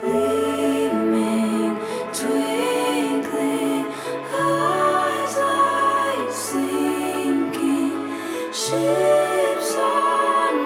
gleaming, twinkling eyes like sinking ships on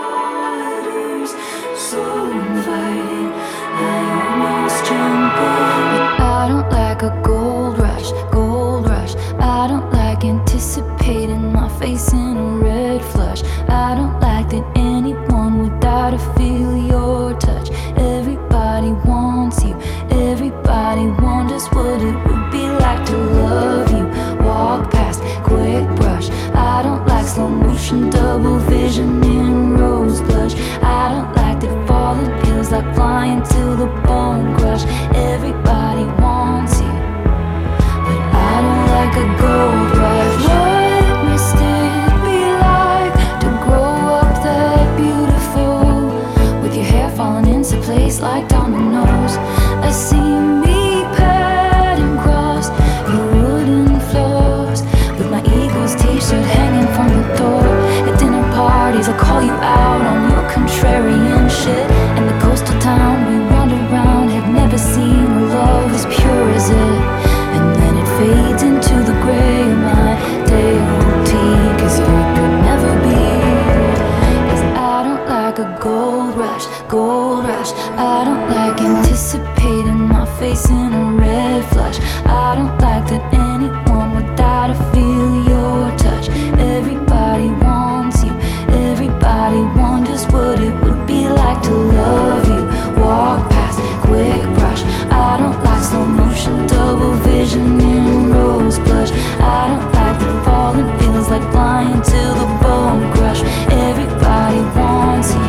waters so inviting. I almost jump in. I don't like a gold rush, gold rush. I don't like anticipating my face in a red flush. I don't like that anyone would die to feel your touch. Everybody wants you, everybody wonders what it would be like to love you. Walk past, quick brush. I don't like slow motion, double vision in rose blush. I don't like that falling feels like flying till the bone crush. Everybody wants you, but I don't like a gold rush. What must it be like to grow up that beautiful, with your hair falling into place like dominoes? I see me padding across your wooden floors, with my Eagles t-shirt hanging from the door. At dinner parties I call you out on your contrarian shit, and the coastal town we wandered around had never seen a love as pure as it. And then it fades into the gray of my day-old tea, 'cause it could never be. 'Cause I don't like a gold rush, gold rush. I don't like anticipating my face in a red flush. I don't like that anyone would die to feel your touch. Everybody wants you, everybody wonders what it would be like to love you. Walk past, quick brush. I don't like slow motion, double vision in rose blush. I don't like that falling feels like flying till the bone crush. Everybody wants you,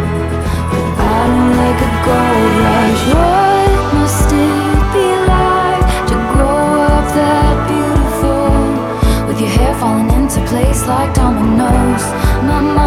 but I don't like a gold rush. What must it be like to grow up that beautiful, with your hair falling into place like dominoes? My